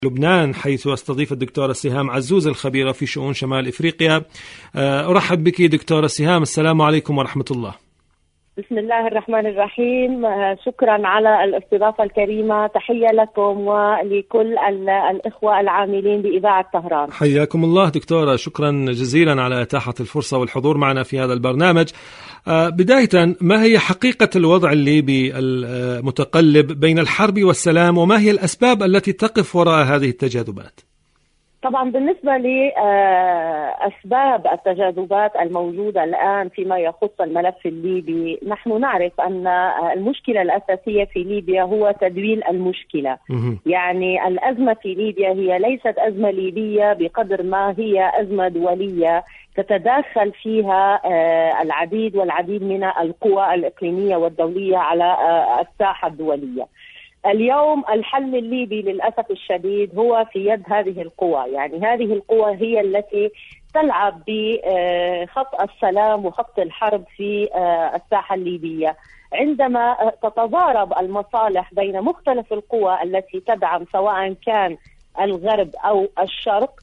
لبنان، حيث استضيف الدكتورة سهام عزوز الخبيرة في شؤون شمال إفريقيا. أرحب بك دكتورة سهام، السلام عليكم ورحمة الله. بسم الله الرحمن الرحيم. شكرا على الاستضافة الكريمة، تحية لكم ولكل الإخوة العاملين بإذاعة طهران. حياكم الله دكتورة، شكرا جزيلا على إتاحة الفرصة والحضور معنا في هذا البرنامج. بداية، ما هي حقيقة الوضع الليبي المتقلب بين الحرب والسلام، وما هي الأسباب التي تقف وراء هذه التجاذبات؟ طبعا بالنسبة لأسباب التجاذبات الموجودة الآن فيما يخص الملف الليبي، نحن نعرف أن المشكلة الأساسية في ليبيا هو تدويل المشكلة. يعني الأزمة في ليبيا هي ليست أزمة ليبية بقدر ما هي أزمة دولية تتداخل فيها العديد والعديد من القوى الإقليمية والدولية على الساحة الدولية. اليوم الحل الليبي للأسف الشديد هو في يد هذه القوى، يعني هذه القوى هي التي تلعب بخط السلام وخط الحرب في الساحة الليبية. عندما تتضارب المصالح بين مختلف القوى التي تدعم سواء كان الغرب أو الشرق،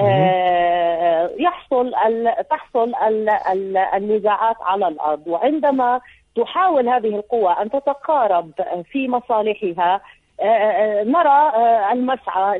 تحصل النزاعات على الأرض. وعندما تحاول هذه القوى أن تتقارب في مصالحها، نرى المسعى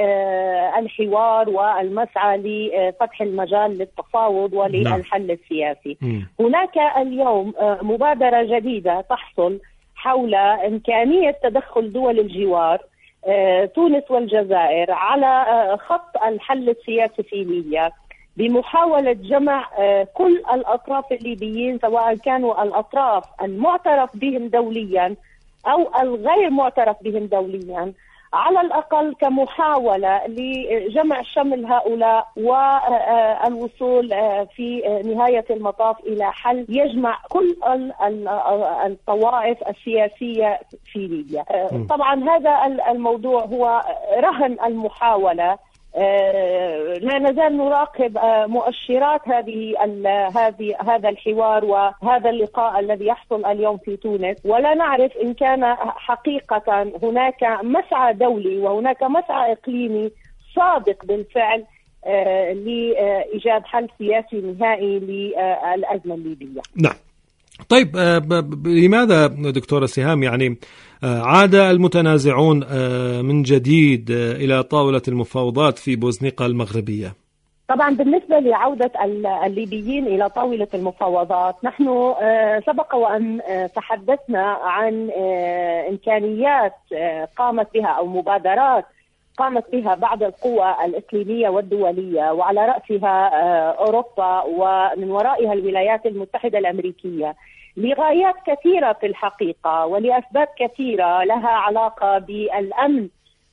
للحوار والمسعى لفتح المجال للتفاوض وللحل السياسي. هناك اليوم مبادرة جديدة تحصل حول إمكانية تدخل دول الجوار تونس والجزائر على خط الحل السياسي في ليبيا، بمحاولة جمع كل الأطراف الليبيين، سواء كانوا الأطراف المعترف بهم دوليا أو الغير معترف بهم دوليا، على الأقل كمحاولة لجمع شمل هؤلاء والوصول في نهاية المطاف إلى حل يجمع كل الطوائف السياسية في ليبيا. طبعا هذا الموضوع هو رهن المحاولة. لا نزال نراقب مؤشرات هذا الحوار وهذا اللقاء الذي يحصل اليوم في تونس، ولا نعرف إن كان حقيقة هناك مسعى دولي وهناك مسعى إقليمي صادق بالفعل لإيجاد حل سياسي نهائي للأزمة الليبية. نعم. طيب، لماذا دكتورة سهام يعني عاد المتنازعون من جديد إلى طاولة المفاوضات في بوزنيقة المغربية؟ طبعا بالنسبة لعودة الليبيين إلى طاولة المفاوضات، نحن سبق وأن تحدثنا عن إمكانيات قامت بها أو مبادرات قامت بها بعض القوى الإقليمية والدولية، وعلى رأسها أوروبا ومن ورائها الولايات المتحدة الأمريكية، لغايات كثيرة في الحقيقة ولأسباب كثيرة لها علاقة بالأمن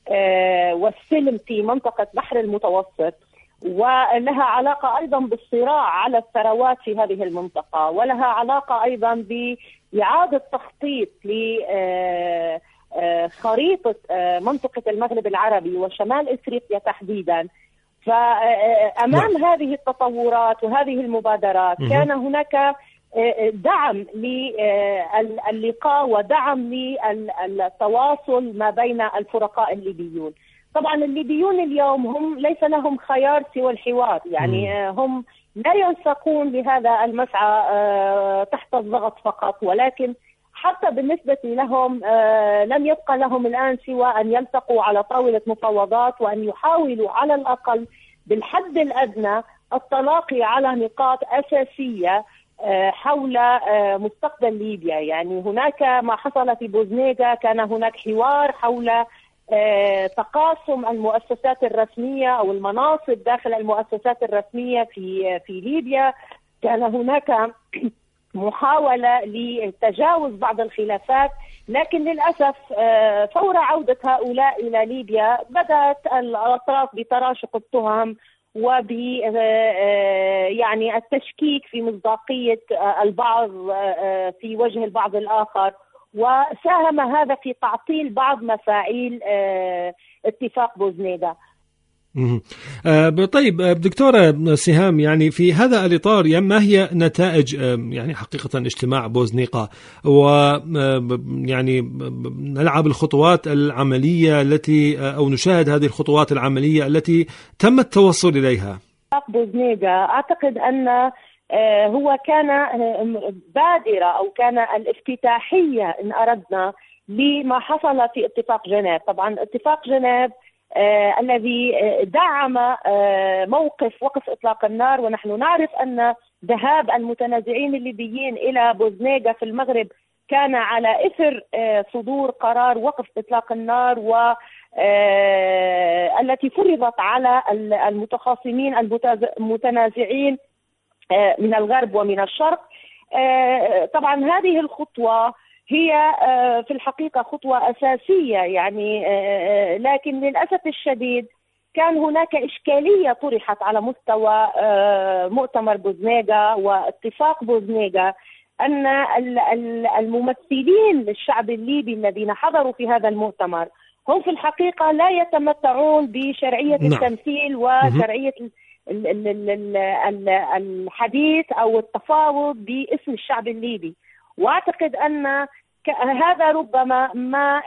والسلم في منطقة بحر المتوسط، ولها علاقة أيضا بالصراع على الثروات في هذه المنطقة، ولها علاقة أيضا بإعادة تخطيط خريطة منطقة المغرب العربي وشمال إفريقيا تحديدا. فأمام هذه التطورات وهذه المبادرات كان هناك دعم للقاء ودعم للتواصل ما بين الفرقاء الليبيون. طبعا الليبيون اليوم هم ليس لهم خيار سوى الحوار، يعني هم لا ينسقون لهذا المسعى تحت الضغط فقط، ولكن حتى بالنسبة لهم لم يبقى لهم الآن سوى أن يلتقوا على طاولة مفاوضات وأن يحاولوا على الأقل بالحد الأدنى التلاقي على نقاط أساسية حول مستقبل ليبيا. يعني هناك ما حصل في بوزنيقة، كان هناك حوار حول تقاسم المؤسسات الرسمية أو المناصب داخل المؤسسات الرسمية في ليبيا، كان هناك محاولة لتجاوز بعض الخلافات، لكن للأسف فور عودة هؤلاء إلى ليبيا بدأت الأطراف بتراشق التهم يعني التشكيك في مصداقية البعض في وجه البعض الآخر، وساهم هذا في تعطيل بعض مفاعيل اتفاق بوزنيقة. طيب دكتورة سهام، يعني في هذا الإطار ما هي نتائج يعني حقيقة اجتماع بوزنيقة، ويعني نلعب الخطوات العملية التي أو نشاهد هذه الخطوات العملية التي تم التوصل إليها؟ بوزنيقة أعتقد أن هو كان بادرة أو كان الافتتاحية إن أردنا لما حصل في اتفاق جنيف. طبعا اتفاق جنيف الذي دعم موقف وقف إطلاق النار، ونحن نعرف أن ذهاب المتنازعين الليبيين إلى بوزنيقة في المغرب كان على إثر صدور قرار وقف إطلاق النار التي فرضت على المتخاصمين المتنازعين من الغرب ومن الشرق. طبعا هذه الخطوة هي في الحقيقة خطوة أساسية يعني، لكن للأسف الشديد كان هناك إشكالية طرحت على مستوى مؤتمر بوزنيقة واتفاق بوزنيقة، أن الممثلين للشعب الليبي الذين حضروا في هذا المؤتمر هم في الحقيقة لا يتمتعون بشرعية التمثيل وشرعية الحديث أو التفاوض باسم الشعب الليبي. وأعتقد أن هذا ربما ما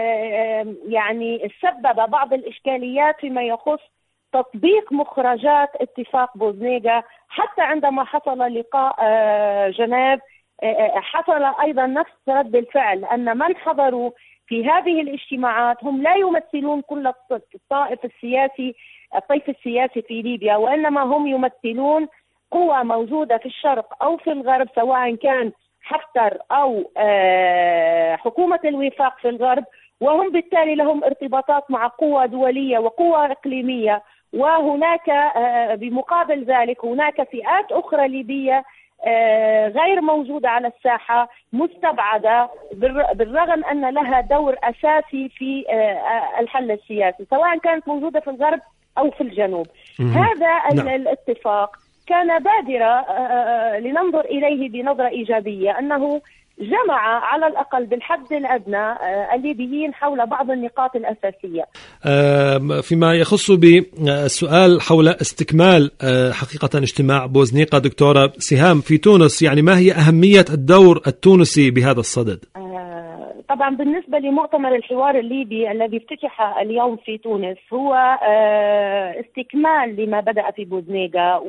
يعني سبب بعض الإشكاليات فيما يخص تطبيق مخرجات اتفاق بوزنيقة. حتى عندما حصل لقاء جنيف حصل أيضا نفس رد الفعل، أن من حضروا في هذه الاجتماعات هم لا يمثلون كل الطيف السياسي في ليبيا، وإنما هم يمثلون قوى موجودة في الشرق أو في الغرب، سواء كان حفتر أو حكومة الوفاق في الغرب، وهم بالتالي لهم ارتباطات مع قوى دولية وقوى إقليمية. وهناك بمقابل ذلك هناك فئات أخرى ليبية غير موجودة على الساحة، مستبعدة بالرغم أن لها دور أساسي في الحل السياسي، سواء كانت موجودة في الغرب أو في الجنوب. هذا الاتفاق كان بادرة لننظر إليه بنظرة إيجابية، أنه جمع على الأقل بالحد الأدنى الليبيين حول بعض النقاط الأساسية. فيما يخص بالسؤال حول استكمال حقيقة اجتماع بوزنيقة، دكتورة سهام، في تونس يعني ما هي أهمية الدور التونسي بهذا الصدد؟ طبعا بالنسبة لمؤتمر الحوار الليبي الذي افتتح اليوم في تونس هو استكمال لما بدأ في بوزنيقة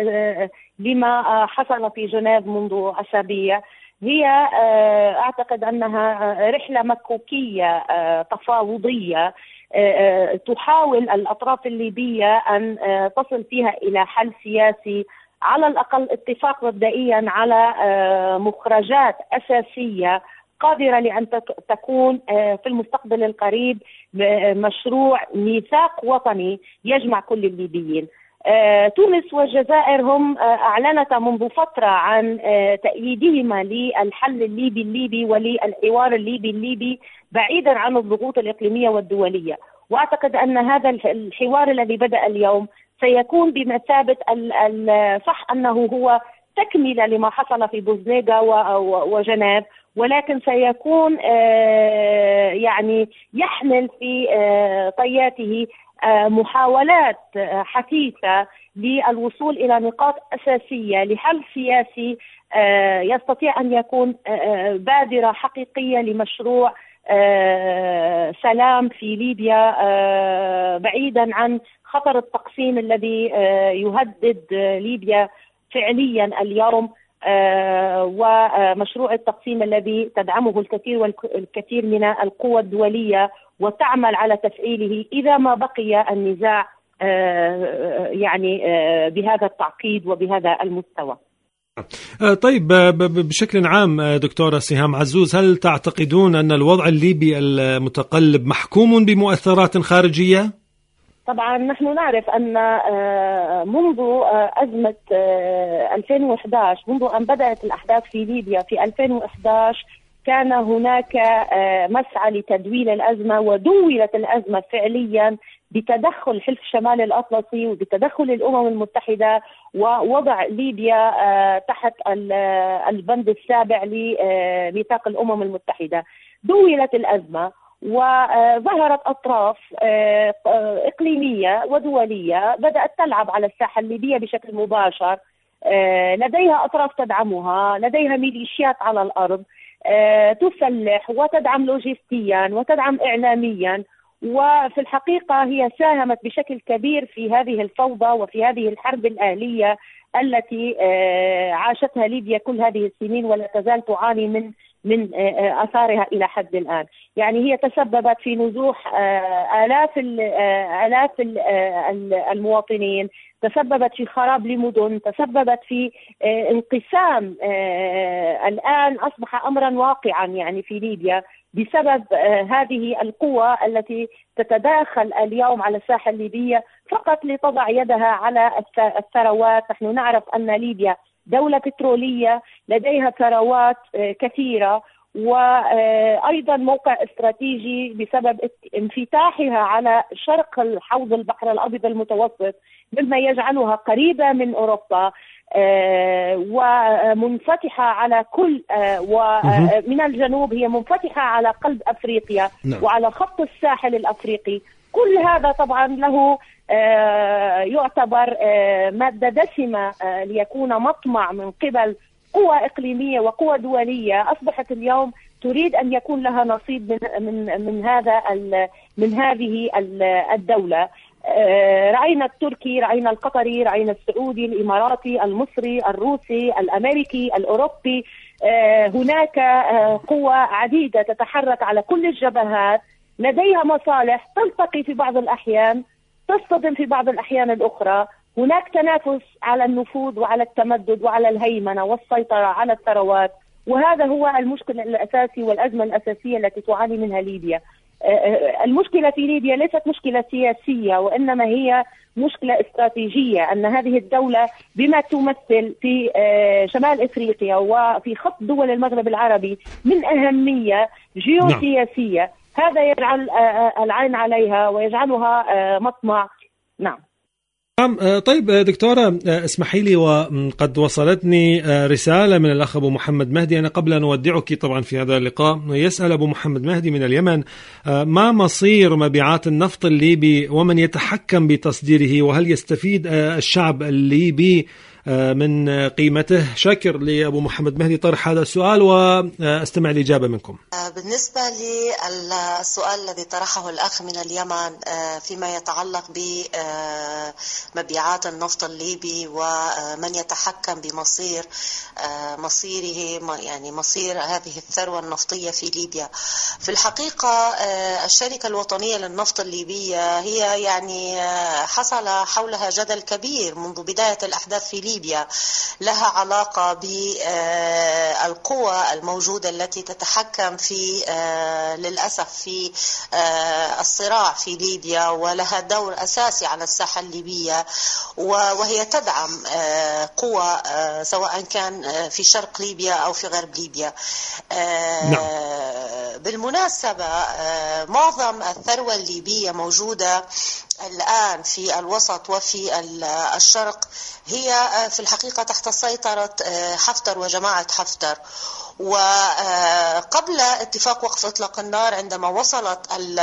ولما حصل في جنيف منذ أسابيع. هي أعتقد أنها رحلة مكوكية تفاوضية تحاول الأطراف الليبية أن تصل فيها إلى حل سياسي، على الأقل اتفاق مبدئيا على مخرجات أساسية قادرة لأن تكون في المستقبل القريب مشروع ميثاق وطني يجمع كل الليبيين. تونس والجزائر هم أعلنتا منذ فترة عن تأييدهما للحل الليبي وللحوار الليبي بعيدا عن الضغوط الإقليمية والدولية. وأعتقد أن هذا الحوار الذي بدأ اليوم سيكون بمثابة صح أنه هو تكملة لما حصل في بوزنيقة وجنيف، ولكن سيكون يعني يحمل في طياته محاولات حثيثة للوصول إلى نقاط أساسية لحل سياسي يستطيع أن يكون بادرة حقيقية لمشروع سلام في ليبيا بعيدا عن خطر التقسيم الذي يهدد ليبيا فعليا اليوم، ومشروع التقسيم الذي تدعمه الكثير من القوى الدولية وتعمل على تفعيله إذا ما بقي النزاع يعني بهذا التعقيد وبهذا المستوى. طيب بشكل عام دكتورة سهام عزوز، هل تعتقدون أن الوضع الليبي المتقلب محكوم بمؤثرات خارجية؟ طبعا نحن نعرف أن منذ أزمة 2011، منذ أن بدأت الأحداث في ليبيا في 2011 كان هناك مسعى لتدويل الأزمة، ودولت الأزمة فعليا بتدخل حلف شمال الأطلسي وبتدخل الأمم المتحدة ووضع ليبيا تحت البند السابع لميثاق الأمم المتحدة. دولت الأزمة وظهرت أطراف إقليمية ودولية بدأت تلعب على الساحة الليبية بشكل مباشر. لديها أطراف تدعمها، لديها ميليشيات على الأرض تسلح وتدعم لوجستيا وتدعم إعلاميا، وفي الحقيقة هي ساهمت بشكل كبير في هذه الفوضى وفي هذه الحرب الأهلية التي عاشتها ليبيا كل هذه السنين ولا تزال تعاني من آثارها إلى حد الآن. يعني هي تسببت في نزوح آلاف المواطنين، تسببت في خراب لمدن، تسببت في انقسام الآن أصبح أمرا واقعا يعني في ليبيا بسبب هذه القوى التي تتداخل اليوم على الساحة الليبية فقط لتضع يدها على الثروات. نحن نعرف أن ليبيا دولة بترولية لديها ثروات كثيرة، وأيضا موقع استراتيجي بسبب انفتاحها على شرق الحوض البحر الأبيض المتوسط، مما يجعلها قريبة من أوروبا ومنفتحة على كل ومن الجنوب هي منفتحة على قلب أفريقيا وعلى خط الساحل الأفريقي. كل هذا طبعا له يعتبر مادة دسمة ليكون مطمع من قبل قوى إقليمية وقوى دولية أصبحت اليوم تريد أن يكون لها نصيب من هذه الدولة. رأينا التركي، رأينا القطري، رأينا السعودي، الإماراتي، المصري، الروسي، الأمريكي، الأوروبي. هناك قوى عديدة تتحرك على كل الجبهات، لديها مصالح تلتقي في بعض الأحيان، تصطدم في بعض الأحيان الأخرى. هناك تنافس على النفوذ وعلى التمدد وعلى الهيمنة والسيطرة على الثروات، وهذا هو المشكلة الأساسي والأزمة الأساسية التي تعاني منها ليبيا. المشكلة في ليبيا ليست مشكلة سياسية، وإنما هي مشكلة استراتيجية، أن هذه الدولة بما تمثل في شمال إفريقيا وفي خط دول المغرب العربي من أهمية جيوسياسية، هذا يجعل العين عليها ويجعلها مطمع. نعم. طيب دكتورة، اسمحي لي، وقد وصلتني رسالة من الأخ أبو محمد مهدي. أنا قبل أن أودعك طبعا في هذا اللقاء، يسأل أبو محمد مهدي من اليمن: ما مصير مبيعات النفط الليبي ومن يتحكم بتصديره، وهل يستفيد الشعب الليبي من قيمته؟ شاكر لأبو محمد مهدي طرح هذا السؤال واستمع الإجابة منكم. بالنسبة للسؤال الذي طرحه الأخ من اليمن فيما يتعلق بمبيعات النفط الليبي ومن يتحكم مصيره، يعني مصير هذه الثروة النفطية في ليبيا، في الحقيقة الشركة الوطنية للنفط الليبية هي يعني حصل حولها جدل كبير منذ بداية الأحداث في ليبيا، لها علاقة بالقوى الموجودة التي تتحكم للأسف في الصراع في ليبيا، ولها دور أساسي على الساحة الليبية، وهي تدعم قوى سواء كان في شرق ليبيا أو في غرب ليبيا. بالمناسبة معظم الثروة الليبية موجودة الآن في الوسط وفي الشرق هي في الحقيقة تحت سيطرة حفتر وجماعة حفتر. وقبل اتفاق وقف إطلاق النار، عندما وصلت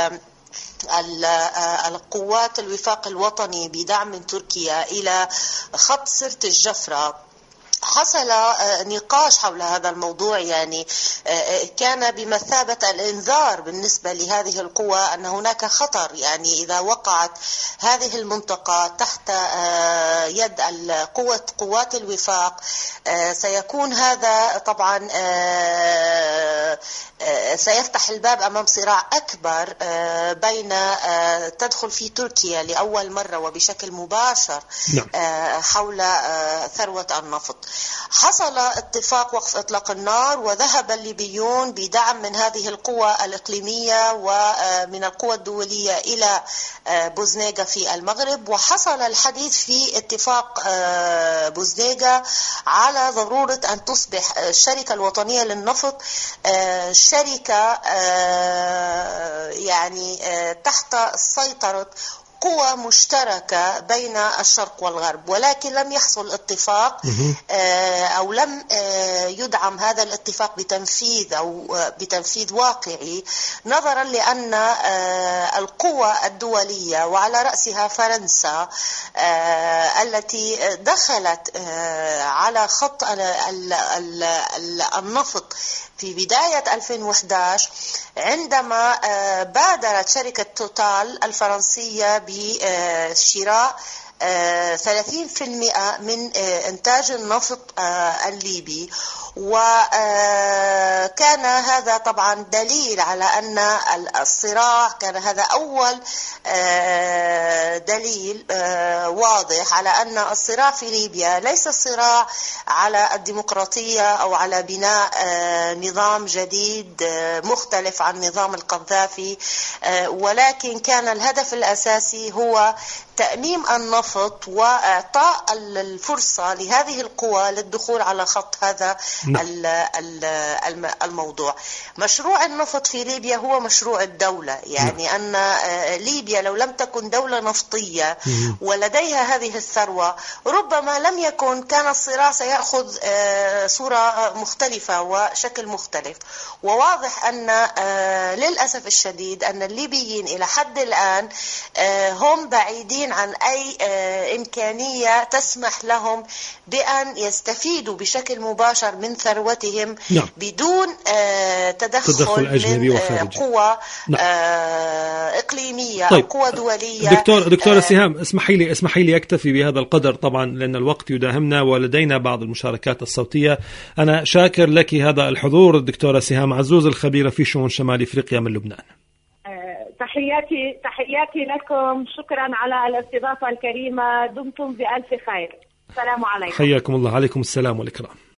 القوات الوفاق الوطني بدعم من تركيا إلى خط سرت الجفرة، حصل نقاش حول هذا الموضوع، يعني كان بمثابة الإنذار بالنسبة لهذه القوى أن هناك خطر، يعني إذا وقعت هذه المنطقة تحت يد قوات الوفاق سيكون هذا طبعا سيفتح الباب أمام صراع أكبر بين تدخل في تركيا لأول مرة وبشكل مباشر حول ثروة النفط. حصل اتفاق وقف إطلاق النار، وذهب الليبيون بدعم من هذه القوى الإقليمية ومن القوى الدولية إلى بوزنيغا في المغرب، وحصل الحديث في اتفاق بوزنيغا على ضرورة أن تصبح الشركة الوطنية للنفط شركة يعني تحت سيطرة قوى مشتركة بين الشرق والغرب، ولكن لم يحصل اتفاق أو لم يدعم هذا الاتفاق بتنفيذ أو بتنفيذ واقعي، نظرا لأن القوى الدولية وعلى رأسها فرنسا التي دخلت على خط النفط في بداية 2011 عندما بادرت شركة توتال الفرنسية بشراء 30% من إنتاج النفط الليبي، وكان هذا طبعا دليل على أن الصراع، كان هذا أول دليل واضح على أن الصراع في ليبيا ليس الصراع على الديمقراطية أو على بناء نظام جديد مختلف عن نظام القذافي، ولكن كان الهدف الأساسي هو تأميم النفط وإعطاء الفرصة لهذه القوى للدخول على خط هذا الموضوع. مشروع النفط في ليبيا هو مشروع الدولة، يعني أن ليبيا لو لم تكن دولة نفطية ولديها هذه الثروة ربما لم يكن، كان الصراع سيأخذ صورة مختلفة وشكل مختلف. وواضح أن للأسف الشديد أن الليبيين إلى حد الآن هم بعيدين عن أي إمكانية تسمح لهم بأن يستفيدوا بشكل مباشر من ثروتهم بدون تدخل أجنبي من قوى إقليمية أو قوى دولية. دكتورة سهام، اسمحي لي أكتفي بهذا القدر طبعا لأن الوقت يداهمنا ولدينا بعض المشاركات الصوتية. أنا شاكر لك هذا الحضور الدكتورة سهام عزوز الخبيرة في شؤون شمال أفريقيا من لبنان. تحياتي لكم، شكرا على الاستضافة الكريمة، دمتم بألف خير. السلام عليكم. حياكم الله. عليكم السلام والإكرام.